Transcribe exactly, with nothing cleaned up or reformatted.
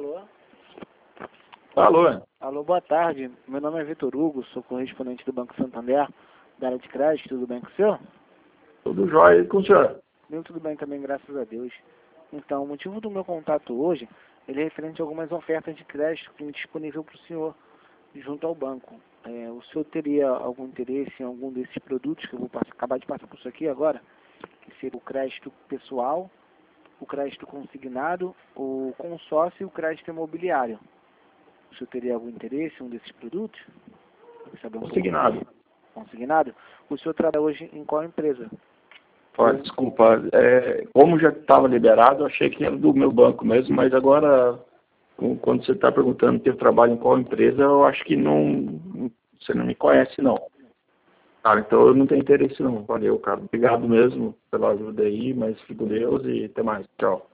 Alô? Alô? Alô, boa tarde. Meu nome é Vitor Hugo, sou correspondente do Banco Santander, da área de crédito. Tudo bem com o senhor? Tudo jóia com o senhor? Meu, tudo bem também, graças a Deus. Então, o motivo do meu contato hoje, ele é referente a algumas ofertas de crédito que tem disponível para o senhor junto ao banco. É, o senhor teria algum interesse em algum desses produtos que eu vou passar, acabar de passar por isso aqui agora? Que seria o crédito pessoal, o crédito consignado, o consórcio e o crédito imobiliário. O senhor teria algum interesse em um desses produtos? Saber um Consignado. pouco mais? Consignado? O senhor trabalha hoje em qual empresa? Olha, desculpa, é, como já estava liberado, eu achei que era do meu banco mesmo, mas agora, quando você está perguntando que eu trabalho em qual empresa, eu acho que não, você não me conhece não. Cara, então eu não tenho interesse não. Valeu, cara. Obrigado mesmo pela ajuda aí, mas fico com Deus e até mais. Tchau.